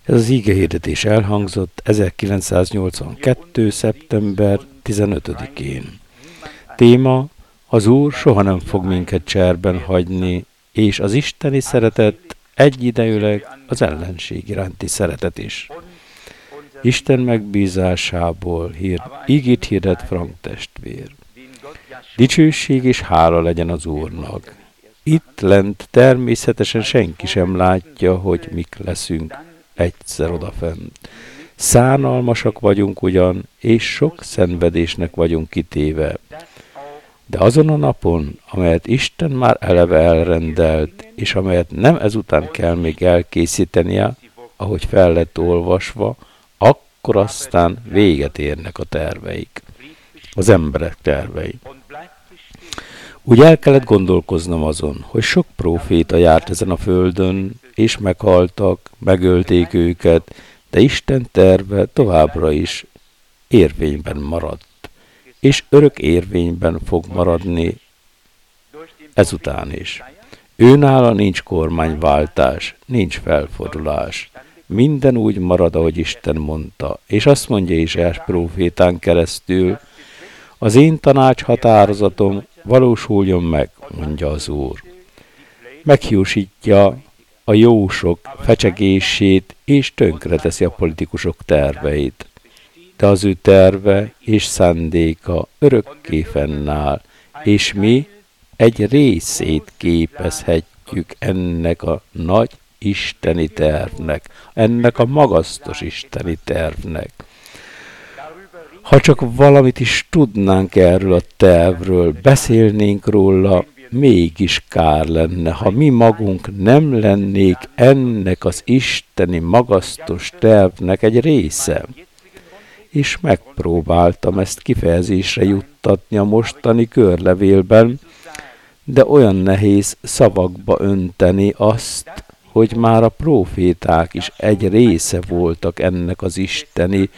Ez az ígehirdetés elhangzott 1982. szeptember 15-én. Téma: az Úr soha nem fog minket cserben hagyni, és az isteni szeretet egyidejűleg az ellenség iránti szeretet is. Isten megbízásából ígét hirdet Frank testvér. Dicsőség és hála legyen az Úrnak. Itt lent természetesen senki sem látja, hogy mik leszünk egyszer odafent. Szánalmasak vagyunk ugyan, és sok szenvedésnek vagyunk kitéve. De azon a napon, amelyet Isten már eleve elrendelt, és amelyet nem ezután kell még elkészítenie, ahogy fel lett olvasva, akkor aztán véget érnek a terveik, az emberek tervei. Úgy el kellett gondolkoznom azon, hogy sok próféta járt ezen a földön, és meghaltak, megölték őket, de Isten terve továbbra is érvényben maradt, és örök érvényben fog maradni ezután is. Őnála nincs kormányváltás, nincs felfordulás. Minden úgy marad, ahogy Isten mondta, és azt mondja Ézsaiás prófétán keresztül: az én tanács határozatom valósuljon meg, mondja az Úr. Meghiúsítja a jósok fecsegését, és tönkreteszi a politikusok terveit. De az ő terve és szándéka örökké fennáll, és mi egy részét képezhetjük ennek a nagy isteni tervnek, ennek a magasztos isteni tervnek. Ha csak valamit is tudnánk erről a tervről, beszélnénk róla, mégis kár lenne, ha mi magunk nem lennék ennek az isteni magasztos tervnek egy része. És megpróbáltam ezt kifejezésre juttatni a mostani körlevélben, de olyan nehéz szavakba önteni azt, hogy már a próféták is egy része voltak ennek az isteni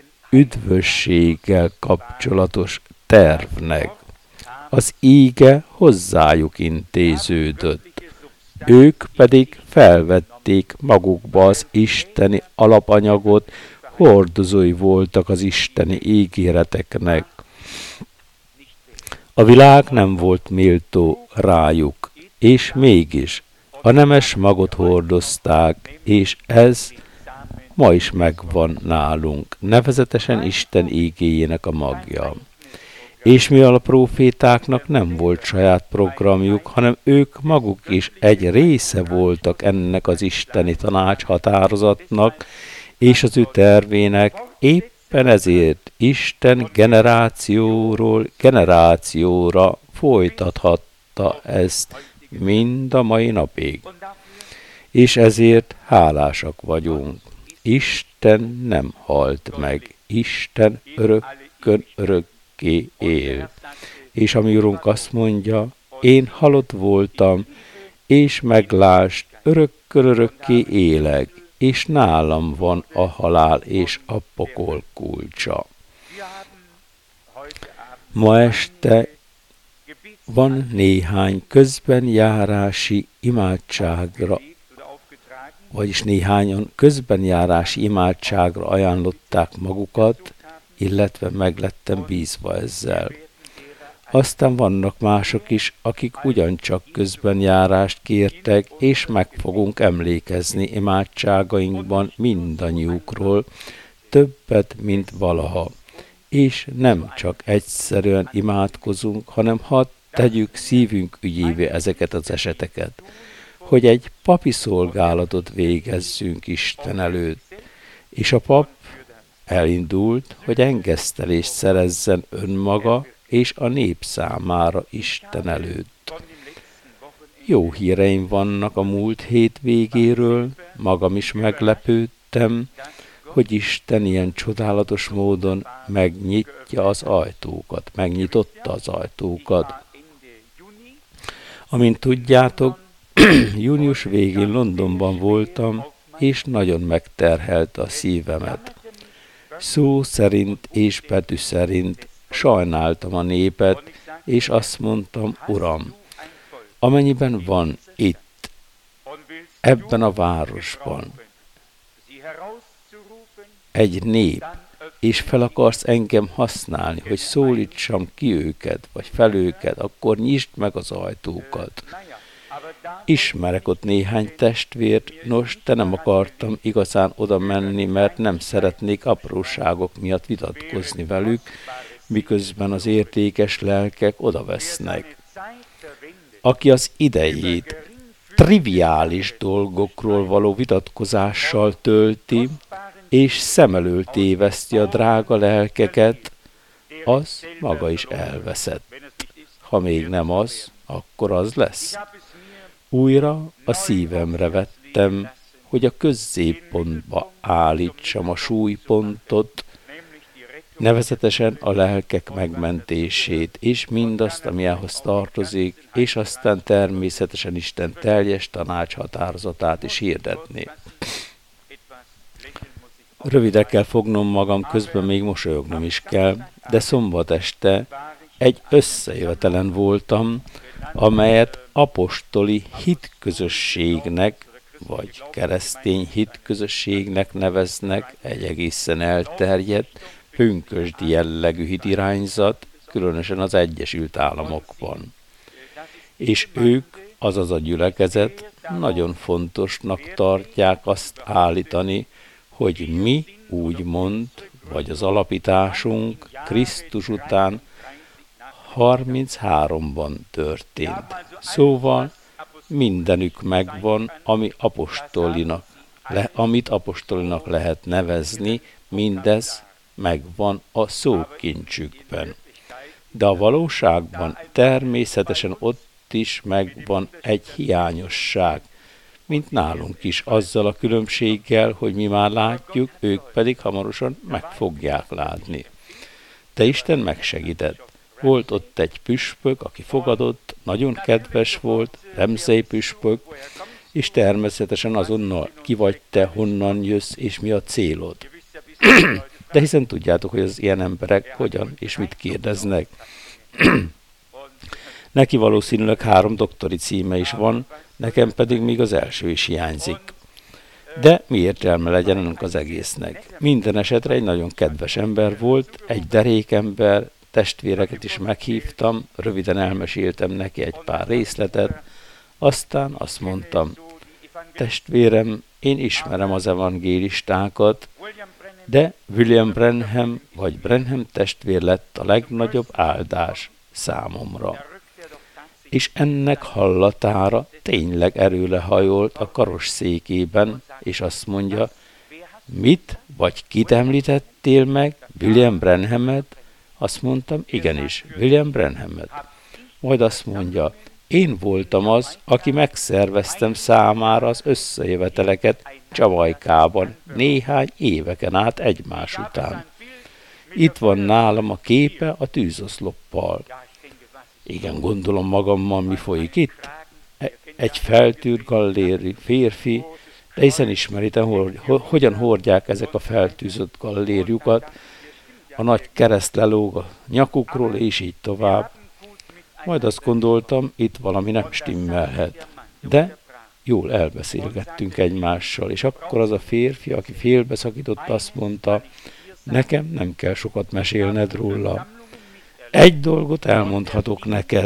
üdvösséggel kapcsolatos tervnek. Az íge hozzájuk intéződött. Ők pedig felvették magukba az isteni alapanyagot, hordozói voltak az isteni ígéreteknek. A világ nem volt méltó rájuk, és mégis a nemes magot hordozták, és ez ma is megvan nálunk, nevezetesen Isten ígéjének a magja. És mivel a prófétáknak nem volt saját programjuk, hanem ők maguk is egy része voltak ennek az isteni tanácshatározatnak és az ő tervének, éppen ezért Isten generációról generációra folytathatta ezt mind a mai napig. És ezért hálásak vagyunk. Isten nem halt meg, Isten örökkön örökké él. És a mi Urunk azt mondja: én halott voltam, és meglásd, örökkön örökké élek, és nálam van a halál és a pokol kulcsa. Ma este van néhány közbenjárási imádságra, vagyis néhányan közbenjárási imádságra ajánlották magukat, illetve meglettem bízva ezzel. Aztán vannak mások is, akik ugyancsak közbenjárást kértek, és meg fogunk emlékezni imádságainkban mindannyiukról, többet, mint valaha. És nem csak egyszerűen imádkozunk, hanem hadd tegyük szívünk ügyévé ezeket az eseteket, hogy egy papi szolgálatot végezzünk Isten előtt. És a pap elindult, hogy engesztelést szerezzen önmaga és a nép számára Isten előtt. Jó híreim vannak a múlt hét végéről, magam is meglepődtem, hogy Isten ilyen csodálatos módon megnyitotta az ajtókat. Amint tudjátok, június végén Londonban voltam, és nagyon megterhelte a szívemet. Szó szerint és betű szerint sajnáltam a népet, és azt mondtam: Uram, amennyiben van itt, ebben a városban, egy nép, és fel akarsz engem használni, hogy szólítsam ki őket, vagy fel őket, akkor nyisd meg az ajtókat. Ismerek ott néhány testvért, nos, te nem akartam igazán oda menni, mert nem szeretnék apróságok miatt vitatkozni velük, miközben az értékes lelkek odavesznek. Aki az idejét triviális dolgokról való vitatkozással tölti, és szem elől téveszti a drága lelkeket, az maga is elveszett. Ha még nem az, akkor az lesz. Újra a szívemre vettem, hogy a középpontba állítsam a súlypontot, nevezetesen a lelkek megmentését, és mindazt, ami ahhoz tartozik, és aztán természetesen Isten teljes tanácshatározatát is hirdetni. Rövidre kell fognom magam, közben még mosolyognom is kell, de szombat este egy összejövetelen voltam, amelyet apostoli hitközösségnek, vagy keresztény hitközösségnek neveznek, egy egészen elterjedt, pünkösdi jellegű hitirányzat, különösen az Egyesült Államokban. És ők, azaz a gyülekezet, nagyon fontosnak tartják azt állítani, hogy mi úgymond, vagy az alapításunk Krisztus után 33-ban történt. Szóval mindenük megvan, amit apostolinak lehet nevezni, mindez megvan a szókincsükben. De a valóságban természetesen ott is megvan egy hiányosság, mint nálunk is, azzal a különbséggel, hogy mi már látjuk, ők pedig hamarosan meg fogják látni. De Isten megsegített. Volt ott egy püspök, aki fogadott, nagyon kedves volt, Ramsey püspök, és természetesen azonnal ki vagy te, honnan jössz, és mi a célod. De hiszen tudjátok, hogy az ilyen emberek hogyan és mit kérdeznek. Neki valószínűleg 3 doktori címe is van, nekem pedig még az első is hiányzik. De mi értelme legyen ennek az egésznek? Minden esetre egy nagyon kedves ember volt, egy derékember, testvéreket is meghívtam, röviden elmeséltem neki egy pár részletet, aztán azt mondtam, testvérem, én ismerem az evangélistákat, de William Branham vagy Branham testvér lett a legnagyobb áldás számomra. És ennek hallatára tényleg erőle hajolt a karosszékében, és azt mondja, mit vagy kit említettél meg, William Branhamet? Azt mondtam, igenis, William Branhamet. Majd azt mondja, én voltam az, aki megszerveztem számára az összejöveteleket Jamajkában néhány éveken át egymás után. Itt van nálam a képe a tűzoszloppal. Igen, gondolom magammal, mi folyik itt? Egy feltűrt galléri férfi, de hiszen ismeritem, hogyan hordják ezek a feltűzött gallérjukat, a nagy kereszt lelóg a nyakukról, és így tovább. Majd azt gondoltam, itt valami nem stimmelhet. De jól elbeszélgettünk egymással, és akkor az a férfi, aki félbeszakított, azt mondta, nekem nem kell sokat mesélned róla. Egy dolgot elmondhatok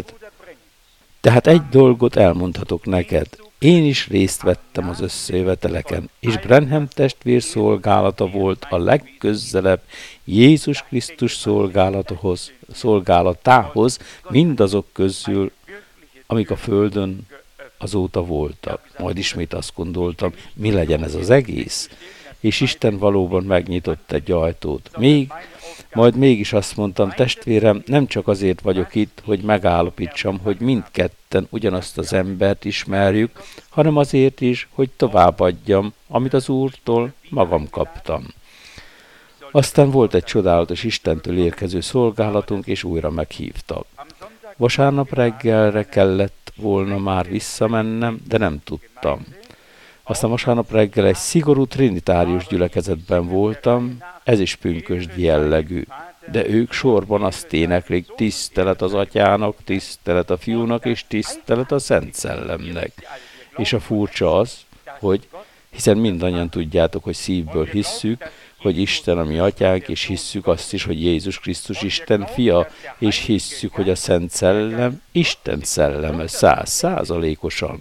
neked. Én is részt vettem az összejöveteleken, és Branham testvér szolgálata volt a legközelebb Jézus Krisztus szolgálatához mindazok közül, amik a földön azóta voltak. Majd ismét azt gondoltam, mi legyen ez az egész? És Isten valóban megnyitott egy ajtót. Majd mégis azt mondtam, testvérem, nem csak azért vagyok itt, hogy megállapítsam, hogy mindketten ugyanazt az embert ismerjük, hanem azért is, hogy továbbadjam, amit az Úrtól magam kaptam. Aztán volt egy csodálatos Istentől érkező szolgálatunk, és újra meghívtak. Vasárnap reggelre kellett volna már visszamennem, de nem tudtam. Aztán vasárnap reggel egy szigorú trinitárius gyülekezetben voltam, ez is pünkösdi jellegű, de ők sorban azt éneklik, tisztelet az Atyának, tisztelet a Fiúnak, és tisztelet a Szent Szellemnek. És a furcsa az, hogy Hiszen mindannyian tudjátok, hogy szívből hisszük, hogy Isten a mi atyánk, és hisszük azt is, hogy Jézus Krisztus Isten fia, és hisszük, hogy a Szent Szellem Isten szelleme 100%-osan.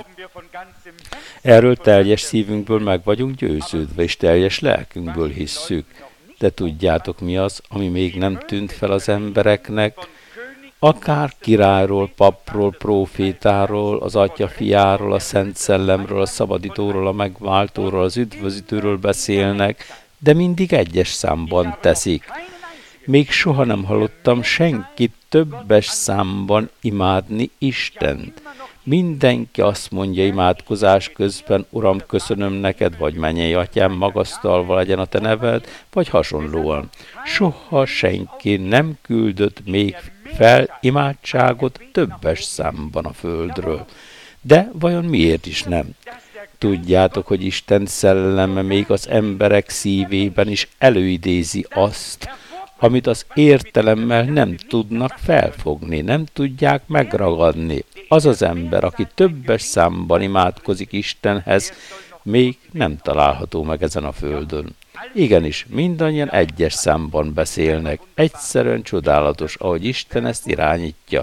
Erről teljes szívünkből meg vagyunk győződve, és teljes lelkünkből hisszük. De tudjátok mi az, ami még nem tűnt fel az embereknek? Akár királyról, papról, prófétáról, az Atya fiáról, a Szent Szellemről, a Szabadítóról, a Megváltóról, az Üdvözítőről beszélnek, de mindig egyes számban teszik. Még soha nem hallottam senkit többes számban imádni Istent. Mindenki azt mondja imádkozás közben, Uram, köszönöm neked, vagy mennyei atyám, magasztalva legyen a te neved, vagy hasonlóan. Soha senki nem küldött még fel imádságot többes számban a földről. De vajon miért is nem? Tudjátok, hogy Isten szelleme még az emberek szívében is előidézi azt, amit az értelemmel nem tudnak felfogni, nem tudják megragadni. Az az ember, aki többes számban imádkozik Istenhez, még nem található meg ezen a földön. Igenis, mindannyian egyes számban beszélnek. Egyszerűen csodálatos, ahogy Isten ezt irányítja.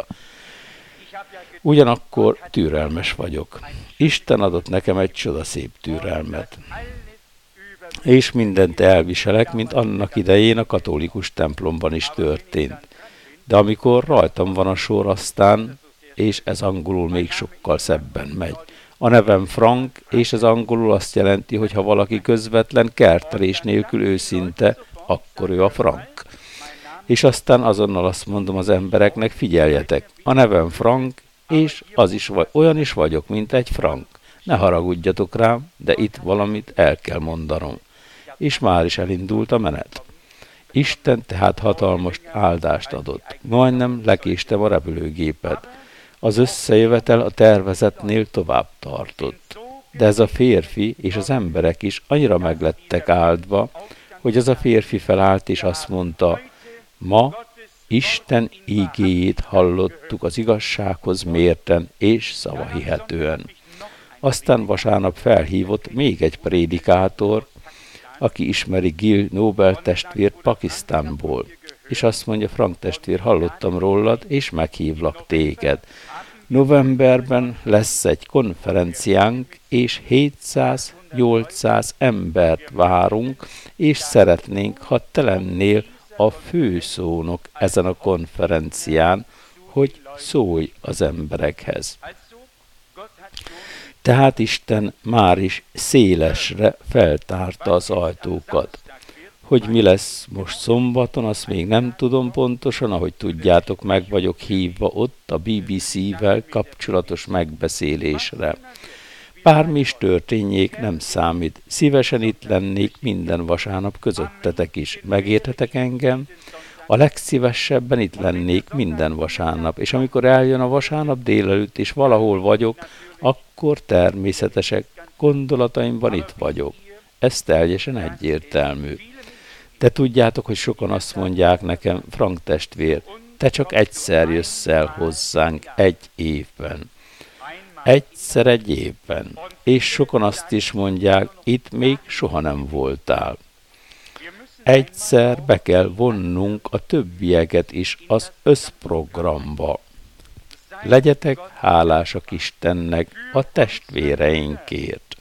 Ugyanakkor türelmes vagyok. Isten adott nekem egy csodaszép türelmet. És mindent elviselek, mint annak idején a katolikus templomban is történt. De amikor rajtam van a sor, aztán, és ez angolul még sokkal szebben megy. A nevem Frank, és ez angolul azt jelenti, hogy ha valaki közvetlen kertelés nélkül őszinte, akkor ő a Frank. És aztán azonnal azt mondom az embereknek, figyeljetek, a nevem Frank, és az is olyan is vagyok, mint egy Frank. Ne haragudjatok rám, de itt valamit el kell mondanom. És már is elindult a menet. Isten tehát hatalmas áldást adott. Majdnem lekéstem a repülőgépet. Az összejövetel a tervezetnél tovább tartott. De ez a férfi és az emberek is annyira meglettek áldva, hogy az a férfi felállt és azt mondta, ma Isten ígéjét hallottuk az igazsághoz mérten és szavahihetően. Aztán vasárnap felhívott még egy prédikátor, aki ismeri Gil Nobel testvért Pakisztánból, és azt mondja, Frank testvér, hallottam rólad, és meghívlak téged. Novemberben lesz egy konferenciánk, és 700-800 embert várunk, és szeretnénk, ha te lennél a főszónok ezen a konferencián, hogy szólj az emberekhez. Tehát Isten már is szélesre feltárta az ajtókat. Hogy mi lesz most szombaton, azt még nem tudom pontosan, ahogy tudjátok, meg vagyok hívva ott a BBC-vel kapcsolatos megbeszélésre. Bármi is történjék, nem számít. Szívesen itt lennék minden vasárnap közöttetek is. Megértetek engem? A legszívesebben itt lennék minden vasárnap, és amikor eljön a vasárnap délelőtt, és valahol vagyok, akkor természetesen gondolataimban itt vagyok. Ez teljesen egyértelmű. De tudjátok, hogy sokan azt mondják nekem, Frank testvér, te csak egyszer jössz el hozzánk egy évben. Egyszer egy évben. És sokan azt is mondják, itt még soha nem voltál. Egyszer be kell vonnunk a többieket is az összprogramba. Legyetek hálásak Istennek a testvéreinkért.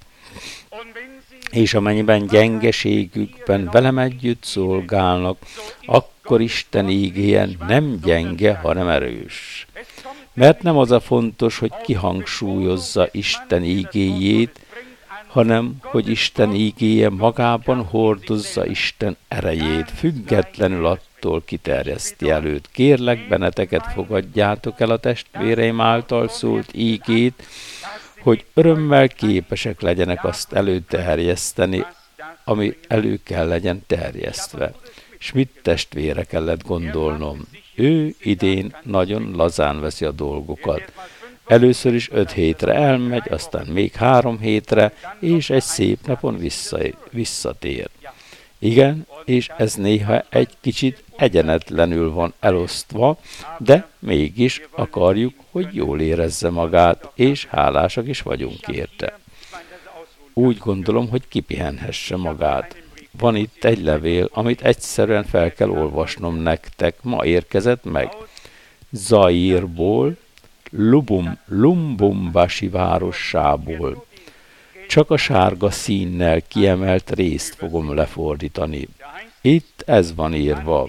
És amennyiben gyengeségükben velem együtt szolgálnak, akkor Isten ígéje nem gyenge, hanem erős. Mert nem az a fontos, hogy kihangsúlyozza Isten ígéjét, hanem hogy Isten ígéje magában hordozza Isten erejét, függetlenül attól kiterjeszti előtt. Kérlek, benneteket fogadjátok el a testvéreim által szólt ígét, hogy örömmel képesek legyenek azt előterjeszteni, ami elő kell legyen terjesztve. Schmidt testvére kellett gondolnom. Ő idén nagyon lazán veszi a dolgokat. Először is 5 hétre elmegy, aztán még 3 hétre, és egy szép napon visszatér. Igen, és ez néha egy kicsit egyenetlenül van elosztva, de mégis akarjuk, hogy jól érezze magát, és hálásak is vagyunk érte. úgy gondolom, hogy kipihenhesse magát. Van itt egy levél, amit egyszerűen fel kell olvasnom nektek. Ma érkezett meg. Zaírból, Lumbumbashi várossából. Csak a sárga színnel kiemelt részt fogom lefordítani. Itt ez van írva.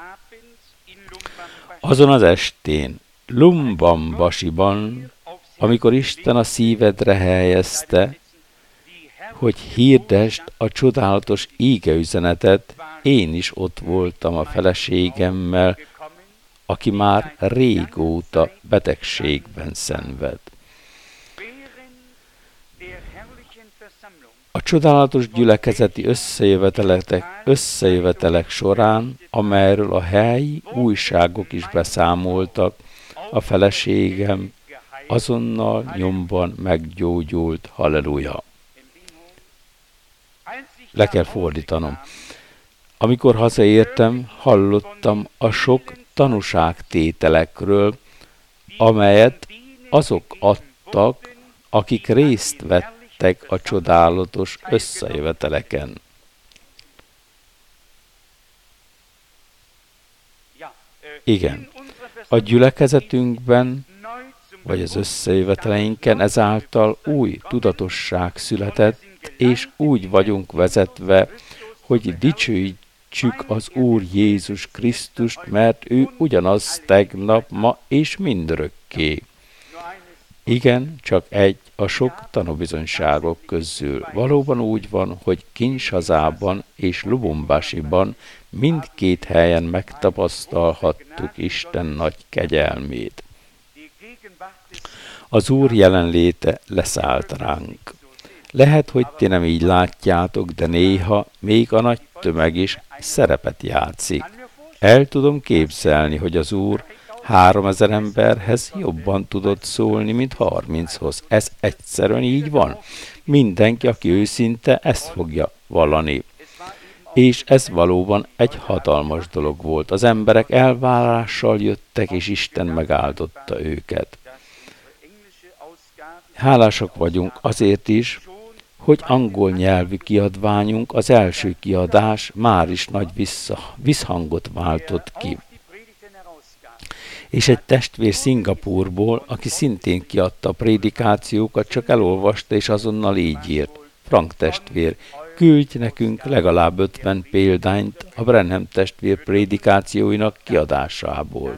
Azon az estén, Lumbambashiban, amikor Isten a szívedre helyezte, hogy hirdesd a csodálatos ígeüzenetet, én is ott voltam a feleségemmel, aki már régóta betegségben szenved. A csodálatos gyülekezeti összejövetelek során, amelyről a helyi újságok is beszámoltak, a feleségem azonnal nyomban meggyógyult. Halleluja! Le kell fordítanom. Amikor hazaértem, hallottam a sok tanúságtételekről, amelyet azok adtak, akik részt vettek a csodálatos összejöveteleken. Igen, a gyülekezetünkben, vagy az összejöveteleinken ezáltal új tudatosság született, és úgy vagyunk vezetve, hogy dicsőítsük az Úr Jézus Krisztust, mert ő ugyanaz tegnap, ma és mindörökké. Igen, csak egy a sok tanúbizonyságok közül. Valóban úgy van, hogy Kinshasában és Lubumbashiban mindkét helyen megtapasztalhattuk Isten nagy kegyelmét. Az Úr jelenléte leszállt ránk. Lehet, hogy ti nem így látjátok, de néha még a nagy tömeg is szerepet játszik. El tudom képzelni, hogy az Úr 3000 emberhez jobban tudott szólni, mint 30-hoz. Ez egyszerűen így van. Mindenki, aki őszinte, ezt fogja vallani. És ez valóban egy hatalmas dolog volt. Az emberek elvárással jöttek, és Isten megáldotta őket. Hálásak vagyunk azért is, hogy angol nyelvű kiadványunk, az első kiadás már is nagy visszhangot váltott ki. És egy testvér Szingapúrból, aki szintén kiadta a prédikációkat, csak elolvasta, és azonnal így írt. Frank testvér, küldj nekünk legalább 50 példányt a Branham testvér prédikációinak kiadásából.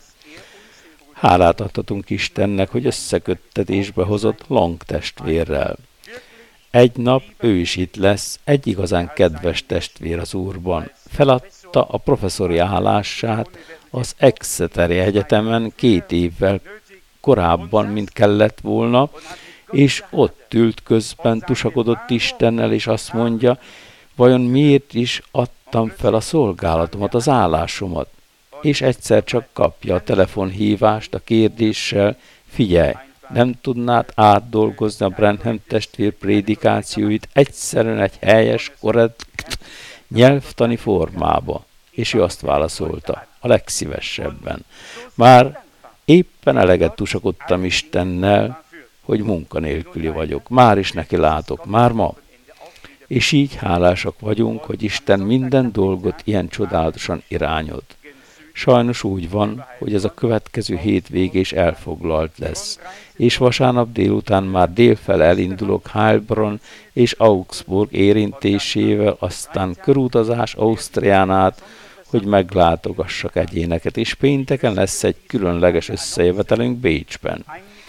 Hálát adhatunk Istennek, hogy összeköttetésbe hozott Long testvérrel. Egy nap ő is itt lesz, egy igazán kedves testvér az Úrban. Feladta a professzori állását az Exeteri Egyetemen 2 évvel korábban, mint kellett volna, és ott ült közben, tusakodott Istennel, és azt mondja, vajon miért is adtam fel a szolgálatomat, az állásomat? És egyszer csak kapja a telefonhívást a kérdéssel, figyelj, nem tudnád átdolgozni a Branham testvér prédikációit egyszerűen egy helyes, korrekt nyelvtani formába? És ő azt válaszolta, a legszívesebben. Már éppen eleget tusakodtam Istennel, hogy munkanélküli vagyok. Már is neki látok, már ma. És így hálásak vagyunk, hogy Isten minden dolgot ilyen csodálatosan irányod. Sajnos úgy van, hogy ez a következő hétvége is elfoglalt lesz, és vasárnap délután már délfele elindulok Heilbronn és Augsburg érintésével, aztán körutazás Ausztrián át, hogy meglátogassak egyéneket, és pénteken lesz egy különleges összejövetelünk Bécsben.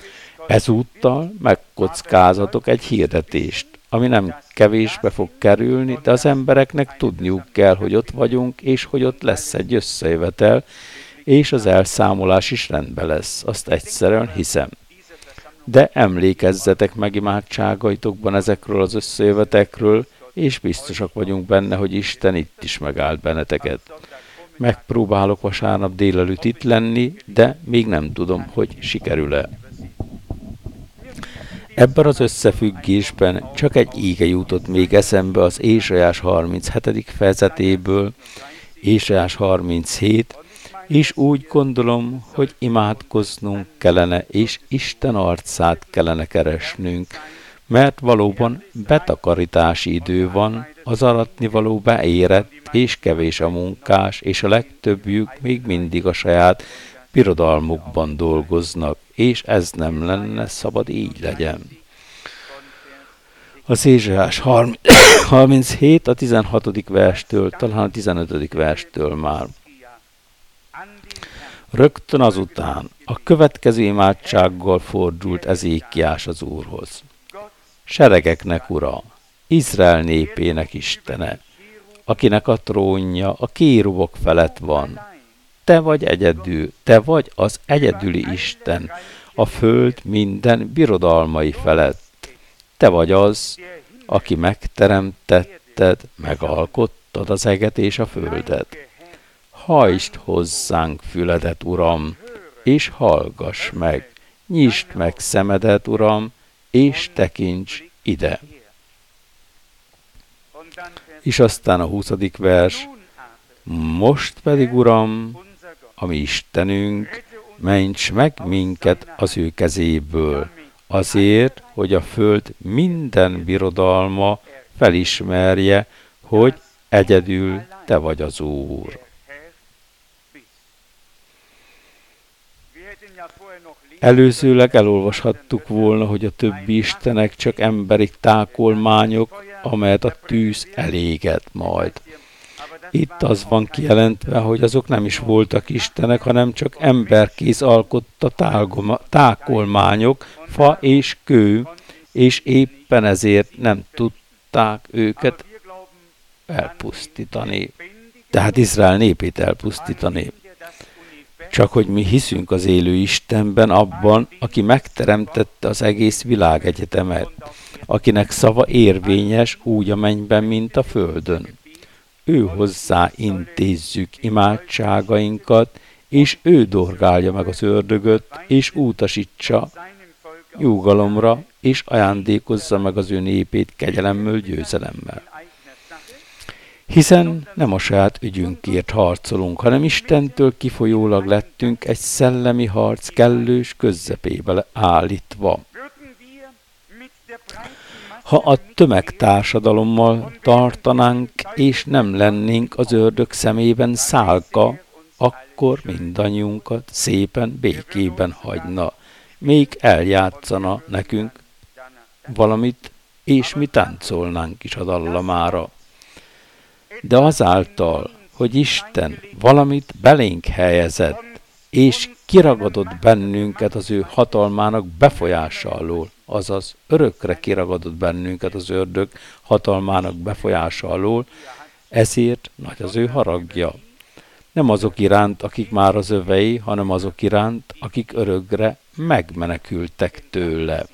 Ezúttal megkockázatok egy hirdetést, ami nem kevésbe fog kerülni, de az embereknek tudniuk kell, hogy ott vagyunk, és hogy ott lesz egy összejövetel, és az elszámolás is rendben lesz. Azt egyszerűen hiszem. De emlékezzetek meg imádságaitokban ezekről az összejövetekről, és biztosak vagyunk benne, hogy Isten itt is megállt benneteket. Megpróbálok vasárnap délelőtt itt lenni, de még nem tudom, hogy sikerül-e. Ebben az összefüggésben csak egy íge jutott még eszembe az Ézsaiás 37. fejezetéből, Ézsaiás 37, és úgy gondolom, hogy imádkoznunk kellene, és Isten arcát kellene keresnünk. Mert valóban betakarítási idő van, az aratnivaló beérett, és kevés a munkás, és a legtöbbjük még mindig a saját birodalmukban dolgoznak, és ez nem lenne szabad így legyen. Az Ézsaiás 37 a 16. verstől, talán a 15. verstől már. Rögtön azután a következő imádsággal fordult Ezékiás az Úrhoz. Seregeknek Ura, Izrael népének Istene, akinek a trónja a kérubok felett van. Te vagy egyedül, te vagy az egyedüli Isten, a föld minden birodalmai felett. Te vagy az, aki megteremtetted, megalkottad az eget és a földet. Hajtsd hozzánk füledet, Uram, és hallgass meg. Nyisd meg szemedet, Uram, és tekints ide. És aztán a 20. vers. Most pedig, Uram, a mi Istenünk, ments meg minket az ő kezéből, azért, hogy a föld minden birodalma felismerje, hogy egyedül te vagy az Úr. Előzőleg elolvashattuk volna, hogy a többi istenek csak emberi tákolmányok, amelyet a tűz eléget majd. Itt az van kijelentve, hogy azok nem is voltak istenek, hanem csak emberkéz alkotta tákolmányok, fa és kő, és éppen ezért nem tudták őket elpusztítani. Tehát Izrael népét elpusztítani. Csak hogy mi hiszünk az élő Istenben, abban, aki megteremtette az egész világegyetemet, akinek szava érvényes úgy a mennyben, mint a földön. Ő hozzá intézzük imádságainkat, és ő dorgálja meg az ördögöt, és utasítsa nyugalomra, és ajándékozza meg az ő népét kegyelemmel, győzelemmel. Hiszen nem a saját ügyünkért harcolunk, hanem Istentől kifolyólag lettünk egy szellemi harc kellős közzepébe állítva. Ha a tömegtársadalommal tartanánk, és nem lennénk az ördög szemében szálka, akkor mindannyiunkat szépen békében hagyna, még eljátszana nekünk valamit, és mi táncolnánk is a dallamára. De azáltal, hogy Isten valamit belénk helyezett, és kiragadott bennünket az ő hatalmának befolyása alól, azaz örökre kiragadott bennünket az ördög hatalmának befolyása alól, ezért nagy az ő haragja. Nem azok iránt, akik már az övei, hanem azok iránt, akik örökre megmenekültek tőle.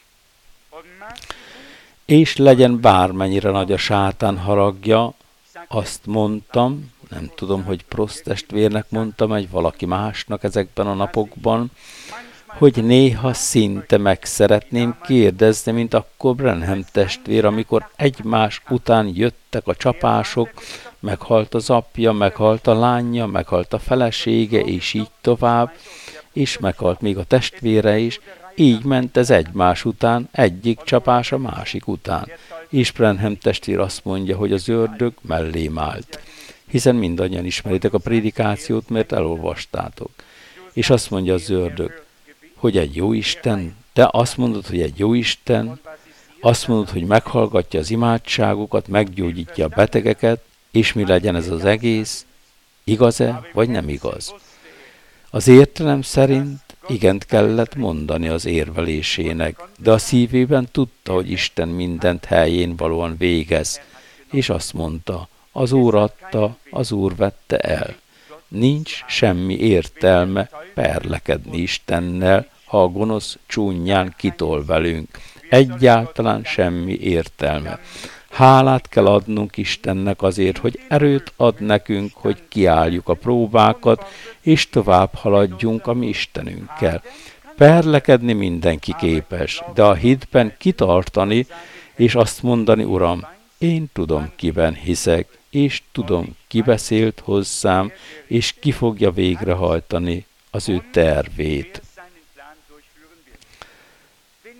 És legyen bármennyire nagy a sátán haragja, azt mondtam, nem tudom, hogy Prost testvérnek mondtam, vagy valaki másnak ezekben a napokban, hogy néha szinte meg szeretném kérdezni, mint akkor Branham testvér, amikor egymás után jöttek a csapások, meghalt az apja, meghalt a lánya, meghalt a felesége, és így tovább, és meghalt még a testvére is, így ment ez egymás után, egyik csapás a másik után. És Branham testvér azt mondja, hogy az ördög mellém állt. Hiszen mindannyian ismeritek a prédikációt, mert elolvastátok. És azt mondja az ördög, hogy egy jó Isten, te azt mondod, hogy egy jó Isten, azt mondod, hogy meghallgatja az imádságokat, meggyógyítja a betegeket, és mi legyen ez az egész, igaz-e, vagy nem igaz? Az értelem szerint igent kellett mondani az érvelésének, de a szívében tudta, hogy Isten mindent helyén valóan végez, és azt mondta, az Úr adta, az Úr vette el. Nincs semmi értelme perlekedni Istennel, ha a gonosz csúnyán kitol velünk. Egyáltalán semmi értelme. Hálát kell adnunk Istennek azért, hogy erőt ad nekünk, hogy kiálljuk a próbákat, és tovább haladjunk a mi Istenünkkel. Perlekedni mindenki képes, de a hitben kitartani, és azt mondani, Uram, én tudom, kiben hiszek, és tudom, ki beszélt hozzám, és ki fogja végrehajtani az ő tervét.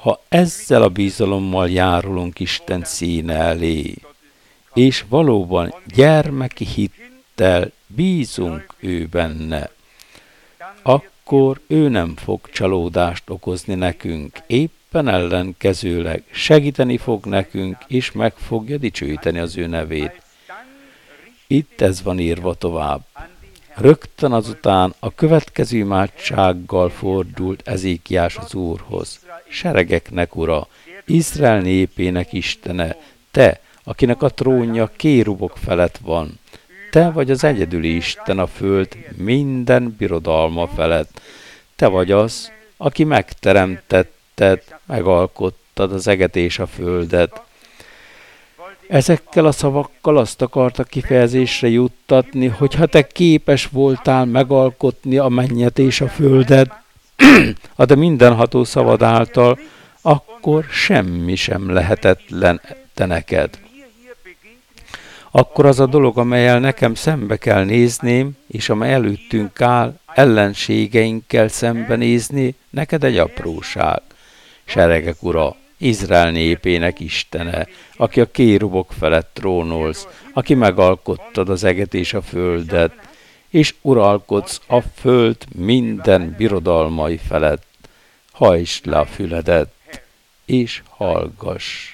ha ezzel a bizalommal járulunk Isten színe elé, és valóban gyermeki hittel bízunk ő benne, akkor ő nem fog csalódást okozni nekünk, éppen ellenkezőleg segíteni fog nekünk, és meg fogja dicsőíteni az ő nevét. Itt ez van írva tovább. Rögtön azután a következő imádsággal fordult Ezékiás az Úrhoz. Seregeknek ura, Izrael népének Istene, te, akinek a trónja kérubok felett van, te vagy az egyedüli Isten a föld minden birodalma felett. Te vagy az, aki megteremtetted, megalkottad az eget és a földet. Ezekkel a szavakkal azt akartak kifejezésre juttatni, hogy ha te képes voltál megalkotni a mennyet és a földet, a te mindenható szavad által, akkor semmi sem lehetetlen te neked. Akkor az a dolog, amellyel nekem szembe kell nézném, és amely előttünk áll, ellenségeinkkel szembenézni, neked egy apróság. Seregek ura, Izrael népének Istene, aki a kérubok felett trónolsz, aki megalkottad az eget és a földet, és uralkodsz a föld minden birodalmai felett. Hajtsd le a füledet, és hallgass.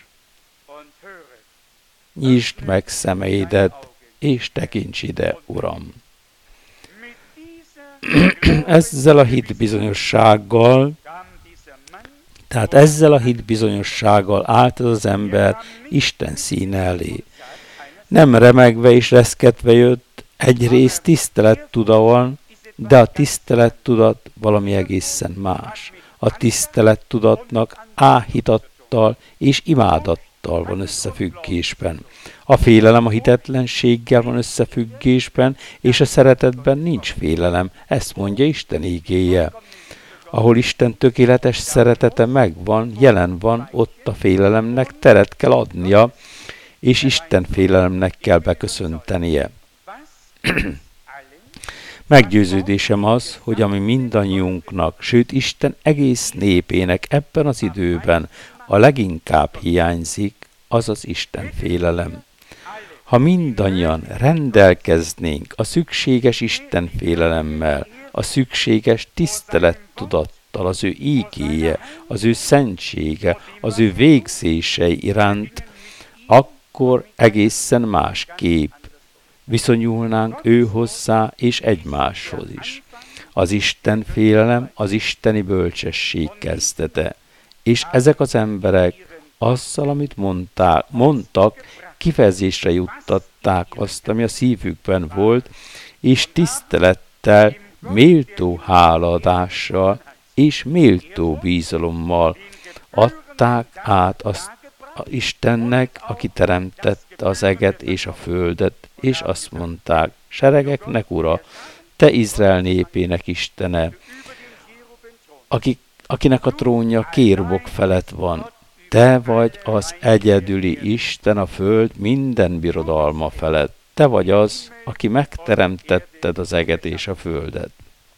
Nyisd meg szemeidet, és tekints ide, Uram. Ezzel a hitbizonyossággal, állt az ember Isten színe elé. Nem remegve és reszketve jött, egyrészt tisztelettudaton, de a tisztelettudat valami egészen más. A tisztelettudatnak áhítattal és imádattal van összefüggésben. A félelem a hitetlenséggel van összefüggésben, és a szeretetben nincs félelem, ezt mondja Isten ígéje. Ahol Isten tökéletes szeretete megvan, jelen van, ott a félelemnek teret kell adnia, és Isten félelemnek kell beköszöntenie. Meggyőződésem az, hogy ami mindannyiunknak, sőt Isten egész népének ebben az időben a leginkább hiányzik, az az Isten félelem. Ha mindannyian rendelkeznénk a szükséges Isten félelemmel, a szükséges tisztelettudattal az ő ígéje, az ő szentsége, az ő végzései iránt, akkor egészen másképp viszonyulnánk ő hozzá és egymáshoz is. Az Isten félelem az isteni bölcsesség kezdete, és ezek az emberek azzal, amit mondtak, kifejezésre juttatták azt, ami a szívükben volt, és tisztelettel, méltó hálaadással és méltó bízalommal adták át azt Istennek, aki teremtette az eget és a földet, és azt mondták, seregeknek ura, te Izrael népének Istene, akinek a trónja kérubok felett van, te vagy az egyedüli Isten a föld minden birodalma felett. Te vagy az, aki megteremtetted az eget és a földet.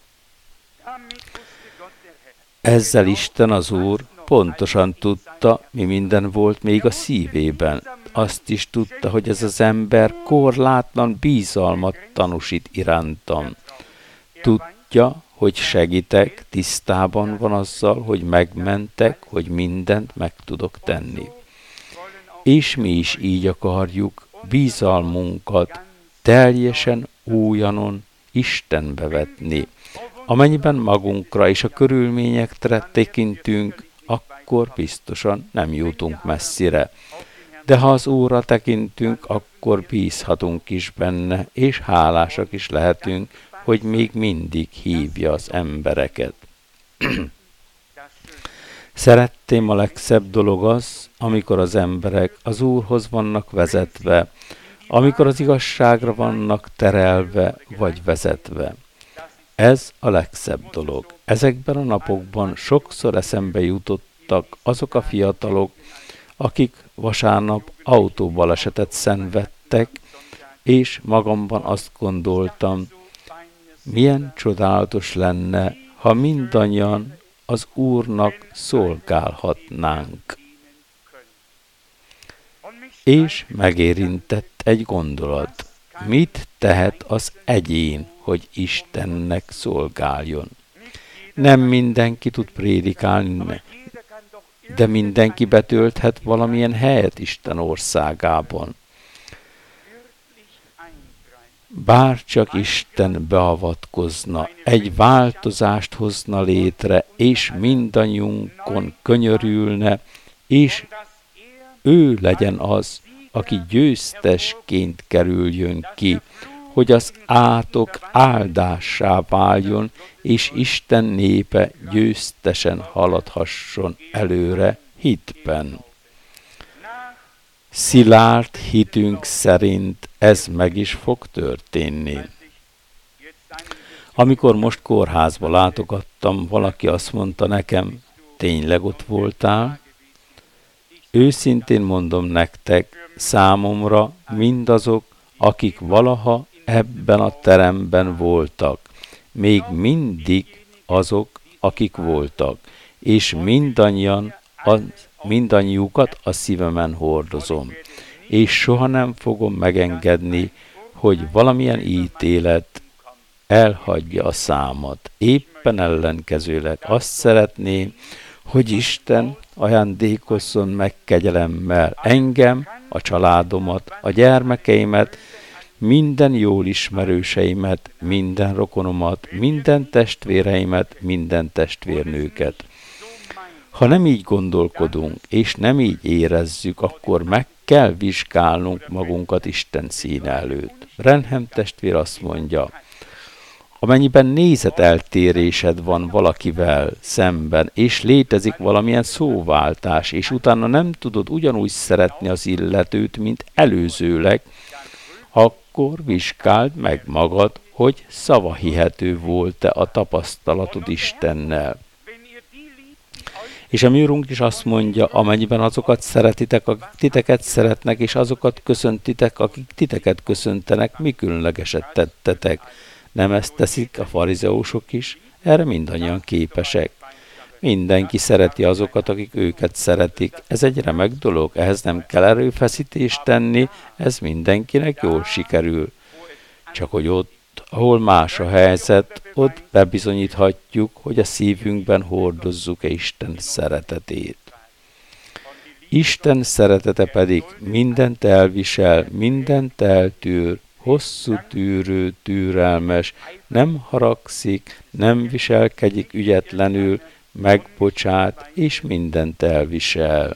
Ezzel Isten az Úr pontosan tudta, mi minden volt még a szívében. Azt is tudta, hogy ez az ember korlátlan bízalmat tanúsít irántam. Tudja, hogy segítek, tisztában van azzal, hogy megmentek, hogy mindent meg tudok tenni. És mi is így akarjuk bízalmunkat teljesen újonnan Istenbe vetni. Amennyiben magunkra és a körülményekre tekintünk, akkor biztosan nem jutunk messzire. De ha az Úrra tekintünk, akkor bízhatunk is benne, és hálásak is lehetünk, hogy még mindig hívja az embereket. Szeretném, a legszebb dolog az, amikor az emberek az Úrhoz vannak vezetve, amikor az igazságra vannak terelve vagy vezetve. Ez a legszebb dolog. Ezekben a napokban sokszor eszembe jutottak azok a fiatalok, akik vasárnap autóbalesetet szenvedtek, és magamban azt gondoltam, milyen csodálatos lenne, ha mindannyian az Úrnak szolgálhatnánk. És megérintett egy gondolat. Mit tehet az egyén, hogy Istennek szolgáljon? Nem mindenki tud prédikálni, de mindenki betölthet valamilyen helyet Isten országában. Bár csak Isten beavatkozna, egy változást hozna létre, és mindannyiunkon könyörülne, és ő legyen az, aki győztesként kerüljön ki, hogy az átok áldássá váljon, és Isten népe győztesen haladhasson előre hitben. Szilárd hitünk szerint ez meg is fog történni. Amikor most kórházba látogattam, valaki azt mondta nekem, tényleg ott voltál? Őszintén mondom nektek, számomra mindazok, akik valaha ebben a teremben voltak, még mindig azok, akik voltak, és mindannyiukat a szívemen hordozom, és soha nem fogom megengedni, hogy valamilyen ítélet elhagyja a számat. Éppen ellenkezőleg azt szeretném, hogy Isten ajándékozzon meg kegyelemmel engem, a családomat, a gyermekeimet, minden jól ismerőseimet, minden rokonomat, minden testvéreimet, minden testvérnőket. Ha nem így gondolkodunk, és nem így érezzük, akkor meg kell vizsgálnunk magunkat Isten színe előtt. Branham testvér azt mondja, amennyiben nézeteltérésed van valakivel szemben, és létezik valamilyen szóváltás, és utána nem tudod ugyanúgy szeretni az illetőt, mint előzőleg, akkor vizsgáld meg magad, hogy szavahihető volt-e a tapasztalatod Istennel. És a mi Úrunk is azt mondja, amennyiben azokat szeretitek, akik titeket szeretnek, és azokat köszöntitek, akik titeket köszöntenek, mi különlegeset tettetek. Nem ezt teszik a farizeusok is? Erre mindannyian képesek. Mindenki szereti azokat, akik őket szeretik. Ez egy remek dolog, ehhez nem kell erőfeszítést tenni, ez mindenkinek jól sikerül. Csak hogy ott, ahol más a helyzet, ott bebizonyíthatjuk, hogy a szívünkben hordozzuk-e Isten szeretetét. Isten szeretete pedig mindent elvisel, mindent eltűr, hosszú tűrő, türelmes, nem haragszik, nem viselkedik ügyetlenül, megbocsát és mindent elvisel.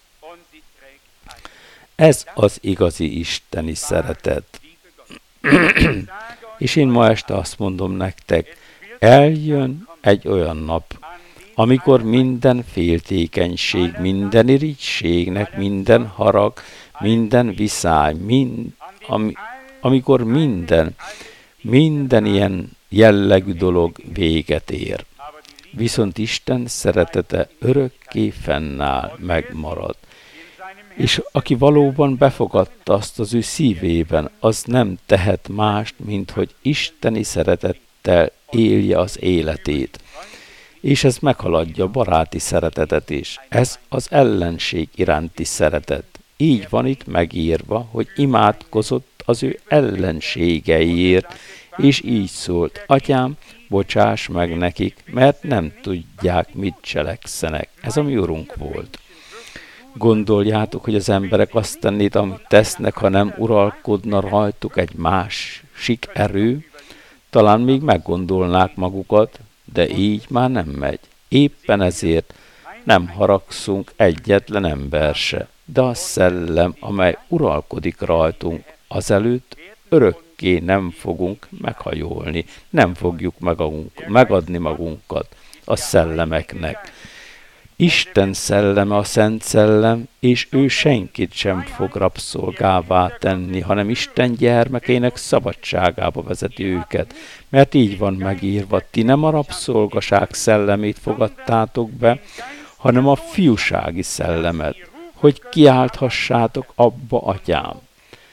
Ez az igazi isteni szeretet. És én ma este azt mondom nektek, eljön egy olyan nap, amikor minden féltékenység, minden irigységnek, minden harag, minden viszály, amikor minden ilyen jellegű dolog véget ér. Viszont Isten szeretete örökké fennáll, megmarad. És aki valóban befogadta azt az ő szívében, az nem tehet mást, mint hogy isteni szeretettel élje az életét. És ez meghaladja a baráti szeretetet is. Ez az ellenség iránti szeretet. Így van itt megírva, hogy imádkozott az ő ellenségeiért, és így szólt, Atyám, bocsáss meg nekik, mert nem tudják, mit cselekszenek. Ez a mi Urunk volt. Gondoljátok, hogy az emberek azt tennék, amit tesznek, ha nem uralkodna rajtuk egy másik erő, talán még meggondolnák magukat, de így már nem megy. Éppen ezért nem haragszunk egyetlen ember se, de a szellem, amely uralkodik rajtunk, azelőtt örökké nem fogunk meghajolni, nem fogjuk megadni magunkat a szellemeknek. Isten szelleme a Szent Szellem, és ő senkit sem fog rabszolgává tenni, hanem Isten gyermekeinek szabadságába vezeti őket. Mert így van megírva, ti nem a rabszolgaság szellemét fogadtátok be, hanem a fiúsági szellemet, hogy kiálthassátok abba, Atyám.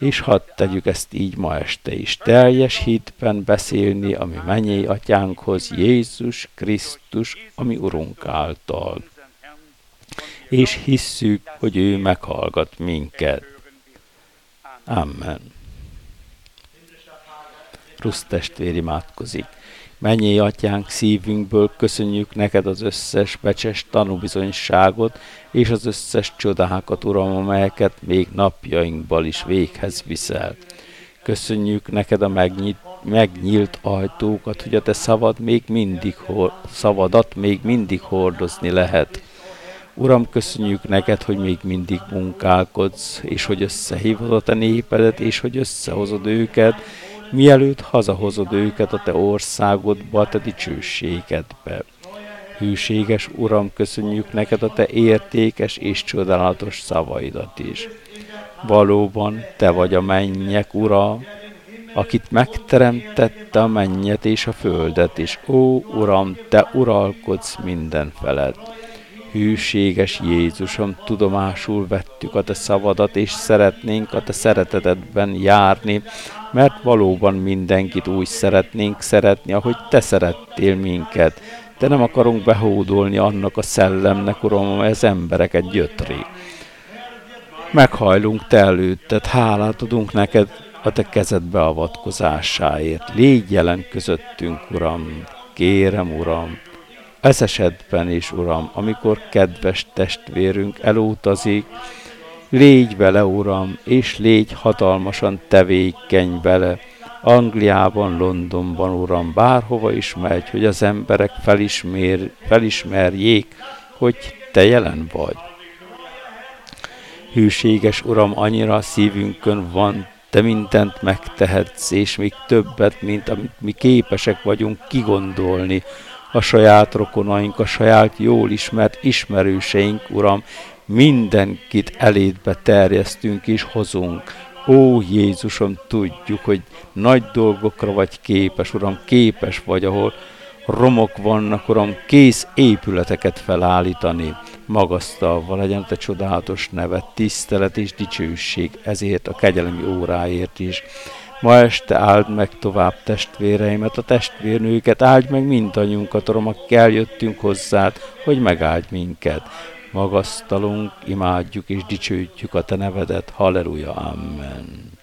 és hadd tegyük ezt így ma este is. Teljes hitben beszélni a mi mennyei atyánkhoz, Jézus Krisztus, ami Urunk által. És hisszük, hogy ő meghallgat minket. Amen. Rusz testvér imádkozik. Mennyei atyánk, szívünkből köszönjük neked az összes becses tanúbizonyságot és az összes csodákat, Uram, amelyeket még napjainkban is véghez viszel. Köszönjük neked a megnyílt ajtókat, hogy a te szavadat még mindig hordozni lehet. Uram, köszönjük neked, hogy még mindig munkálkodsz, és hogy összehívod a te népedet, és hogy összehozod őket, mielőtt hazahozod őket a te országodba, a te dicsőségedbe. Hűséges Uram, köszönjük neked a te értékes és csodálatos szavaidat is. Valóban te vagy a mennyek Ura, akit megteremtette a mennyet és a földet is. Ó, Uram, te uralkodsz minden felett. Hűséges Jézusom, tudomásul vettük a te szavadat, és szeretnénk a te szeretetedben járni, mert valóban mindenkit úgy szeretnénk szeretni, ahogy te szerettél minket. De nem akarunk behódolni annak a szellemnek, Uram, amely az embereket gyötri. Meghajlunk te előtted, hálát adunk neked a te kezed beavatkozásáért. Légy jelen közöttünk, Uram, kérem, Uram. Ez esetben is, Uram, amikor kedves testvérünk elutazik, légy vele, Uram, és légy hatalmasan tevékeny vele. Angliában, Londonban, Uram, bárhova is megy, hogy az emberek felismerjék, hogy te jelen vagy. Hűséges Uram, annyira a szívünkön van, te mindent megtehetsz, és még többet, mint amit mi képesek vagyunk kigondolni. A saját rokonaink, a saját jól ismert ismerőseink, Uram, mindenkit elédbe terjesztünk és hozunk. Ó, Jézusom, tudjuk, hogy nagy dolgokra vagy képes, Uram, képes vagy, ahol romok vannak, Uram, kész épületeket felállítani. Magasztalva legyen te csodálatos neved, tisztelet és dicsőség ezért a kegyelmi óráért is. Ma este áld meg tovább testvéreimet, a testvérnőket, áld meg mindannyiunkat, Uram, akik eljöttünk hozzád, hogy megáldj minket. Magasztalunk, imádjuk és dicsőítjük a te nevedet. Halleluja, amen.